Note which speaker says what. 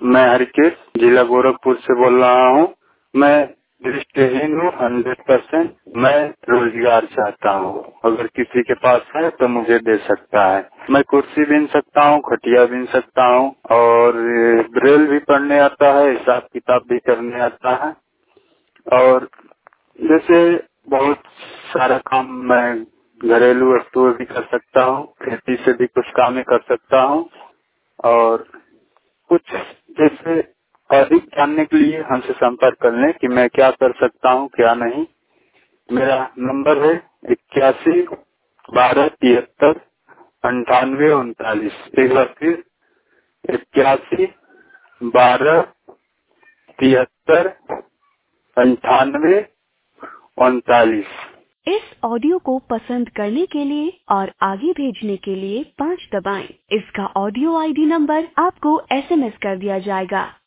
Speaker 1: मैं हरिकेश जिला गोरखपुर से बोल रहा हूँ। मैं दृष्टिहीन हूँ 100%। मैं रोजगार चाहता हूँ, अगर किसी के पास है तो मुझे दे सकता है। मैं कुर्सी बीन सकता हूँ, खटिया बीन सकता हूँ और ब्रेल भी पढ़ने आता है, हिसाब किताब भी करने आता है और जैसे बहुत सारा काम मैं घरेलू वस्तुएं भी कर सकता हूँ, खेती से भी कुछ काम कर सकता हूँ और कुछ जैसे अधिक जानने के लिए हमसे संपर्क कर लें कि मैं क्या कर सकता हूँ क्या नहीं। मेरा नंबर है 81 12 73 98 39। एक बार फिर 81 12 73 98 39।
Speaker 2: इस ऑडियो को पसंद करने के लिए और आगे भेजने के लिए 5 दबाएं। इसका ऑडियो आईडी नंबर आपको एसएमएस कर दिया जाएगा।